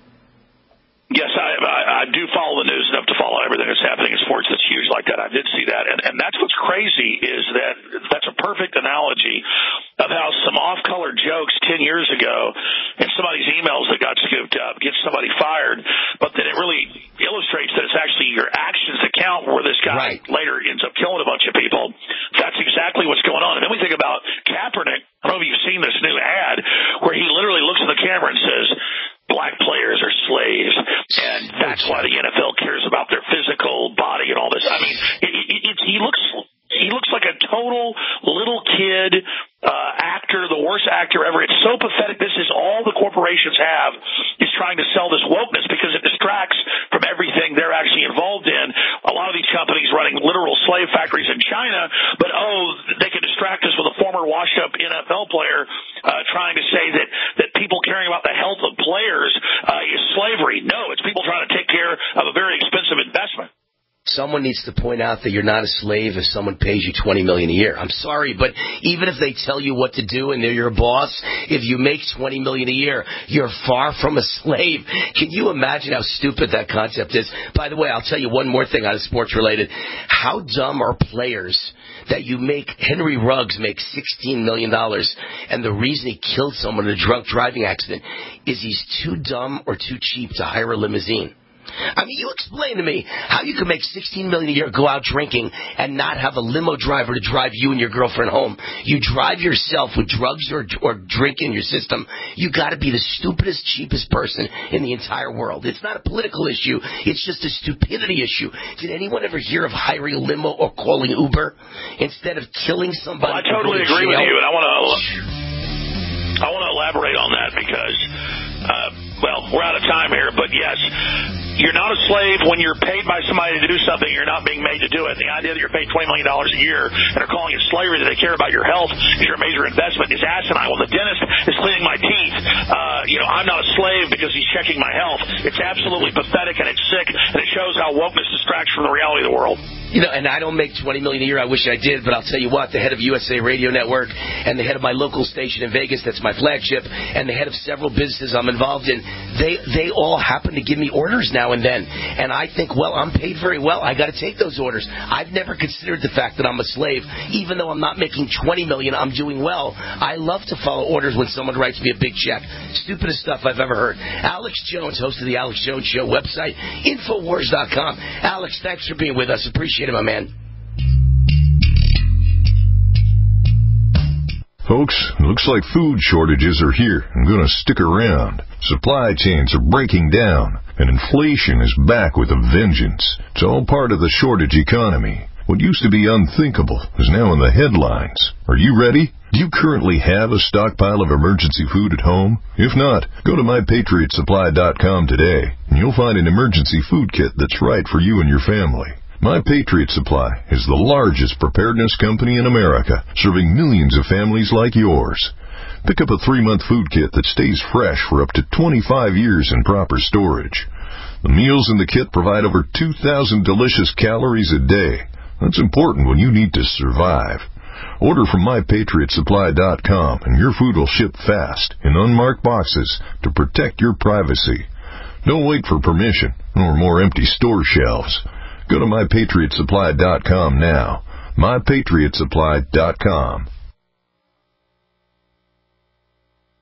Yes, I do follow the news enough to follow everything that's happening in sports that's huge like that. I did see that. And that's what's crazy is that's a perfect analogy of how some off-color jokes 10 years ago in somebody's emails that got scooped up gets somebody fired, but then it really illustrates that it's actually your actions that count, where this guy later ends up killing a bunch of people. That's exactly what's going on. And then we think about Kaepernick. I don't know if you've seen this new ad where he literally looks in the camera and says, black players are slaves, and that's why the NFL cares about their physical body and all this. I mean, he looks like a total little kid actor, the worst actor ever. It's so pathetic. This is all the corporations have, is trying to sell this wokeness because it distracts from everything they're actually involved in. A lot of these companies running literal slave factories in China, but they can distract us with a former washed-up NFL player trying to say that people caring about the health of players is slavery. No, it's people trying to take care of a very expensive investment. Someone needs to point out that you're not a slave if someone pays you $20 million a year. I'm sorry, but even if they tell you what to do and they're your boss, if you make $20 million a year, you're far from a slave. Can you imagine how stupid that concept is? By the way, I'll tell you one more thing out of sports related. How dumb are players that you make Henry Ruggs make $16 million, and the reason he killed someone in a drunk driving accident is he's too dumb or too cheap to hire a limousine? I mean, you explain to me how you can make $16 million a year, go out drinking, and not have a limo driver to drive you and your girlfriend home. You drive yourself with drugs or drink in your system. You got to be the stupidest, cheapest person in the entire world. It's not a political issue. It's just a stupidity issue. Did anyone ever hear of hiring a limo or calling Uber instead of killing somebody? Well, I totally agree with you, and I want to elaborate on that because, we're out of time here, but yes. You're not a slave when you're paid by somebody to do something. You're not being made to do it. The idea that you're paid $20 million a year and are calling it slavery, that they care about your health, is your major investment, is asinine. Well, the dentist is cleaning my teeth. I'm not a slave because he's checking my health. It's absolutely pathetic, and it's sick, and it shows how wokeness distracts from the reality of the world. And I don't make $20 million a year. I wish I did, but I'll tell you what, the head of USA Radio Network and the head of my local station in Vegas, that's my flagship, and the head of several businesses I'm involved in, they all happen to give me orders now and then. And I think, I'm paid very well. I got to take those orders. I've never considered the fact that I'm a slave. Even though I'm not making $20 million, I'm doing well. I love to follow orders when someone writes me a big check. Stupidest stuff I've ever heard. Alex Jones, host of the Alex Jones Show, website, Infowars.com. Alex, thanks for being with us. Appreciate it, my man. Folks, looks like food shortages are here and going to stick around. Supply chains are breaking down, and inflation is back with a vengeance. It's all part of the shortage economy. What used to be unthinkable is now in the headlines. Are you ready? Do you currently have a stockpile of emergency food at home? If not, go to MyPatriotSupply.com today, and you'll find an emergency food kit that's right for you and your family. My Patriot Supply is the largest preparedness company in America, serving millions of families like yours. Pick up a 3-month food kit that stays fresh for up to 25 years in proper storage. The meals in the kit provide over 2,000 delicious calories a day. That's important when you need to survive. Order from MyPatriotSupply.com and your food will ship fast in unmarked boxes to protect your privacy. Don't wait for permission or more empty store shelves. Go to MyPatriotSupply.com now. MyPatriotSupply.com.